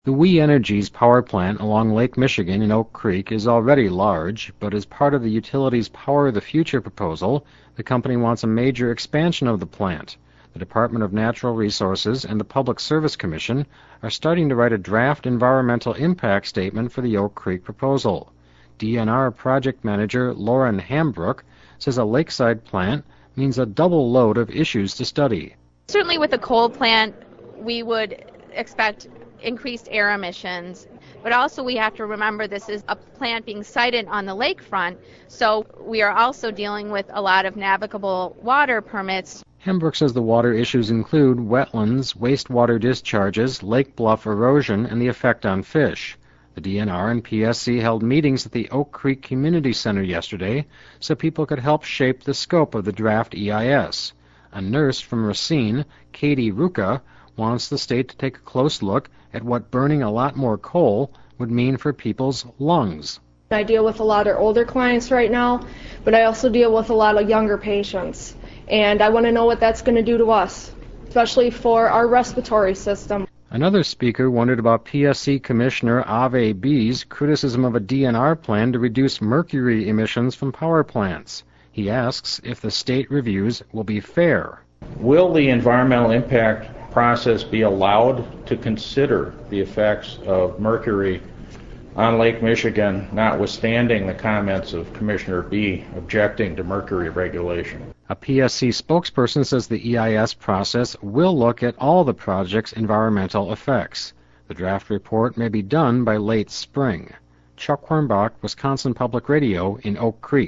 The We Energies power plant along Lake Michigan in Oak Creek is already large, but as part of the utility's Power the Future proposal, the company wants a major expansion of the plant. The Department of Natural Resources and the Public Service Commission are starting to write a draft environmental impact statement for the Oak Creek proposal. DNR project manager Lauren Hambrook says a lakeside plant means a double load of issues to study. Certainly with a coal plant, we would expect increased air emissions, but also we have to remember this is a plant being sited on the lakefront, so we are also dealing with a lot of navigable water permits. Hembrook says the water issues include wetlands, wastewater discharges, lake bluff erosion, and the effect on fish. The DNR and PSC held meetings at the Oak Creek Community Center yesterday so people could help shape the scope of the draft EIS. A nurse from Racine, Katie Ruka, wants the state to take a close look at what burning a lot more coal would mean for people's lungs. I deal with a lot of older clients right now, but I also deal with a lot of younger patients, and I want to know what that's going to do to us, especially for our respiratory system. Another speaker wondered about PSC Commissioner Ave B's criticism of a DNR plan to reduce mercury emissions from power plants. He asks if the state reviews will be fair. Will the environmental impact process be allowed to consider the effects of mercury on Lake Michigan, notwithstanding the comments of Commissioner B objecting to mercury regulation? A PSC spokesperson says the EIS process will look at all the project's environmental effects. The draft report may be done by late spring. Chuck Hornbach, Wisconsin Public Radio in Oak Creek.